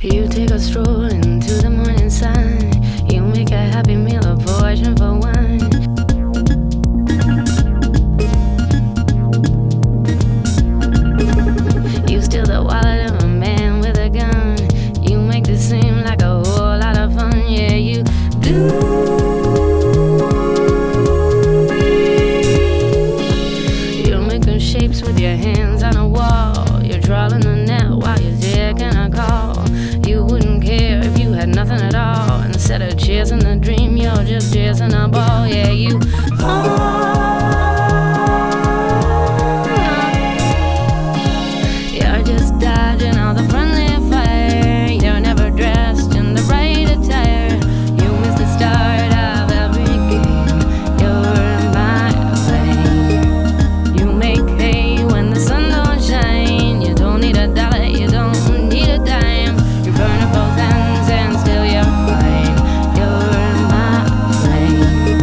You take a stroll into the morning sun. You make a happy meal, a portion for one. You steal the wallet of a man with a gun. You make this seem like a whole lot of fun. Yeah, you do. You're making shapes with your hands on a wall. You're drawing the net while you're taking a call. You wouldn't care if you had nothing at all. Instead of chasing the dream, you're just chasing a ball. Yeah, you you're just dodging all the friendly fire. You're never dressed in the right attire. You miss the start of every game. You're in my way. You make hay when the sun don't shine. You don't need a dollar, you don't need a dime. You burn up both ends and still you're fine. You're in my way.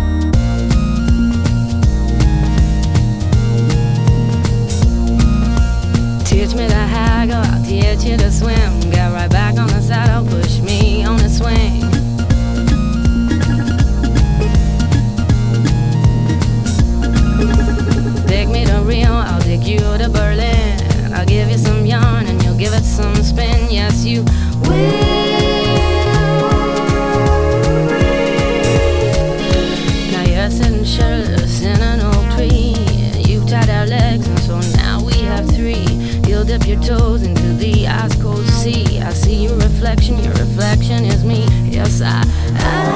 Teach me to haggle, I'll teach you to swim. Get right back on the saddle, push me on the swing. Take me to Rio, I'll take you to Berlin. I'll give you some yarn and you'll give it some spin. Yes, you will. Now you're sitting shirtless in an oak tree. You've tied our legs and so now we have three. You'll dip your toes into the ice cold sea. I see your reflection is me. Yes, I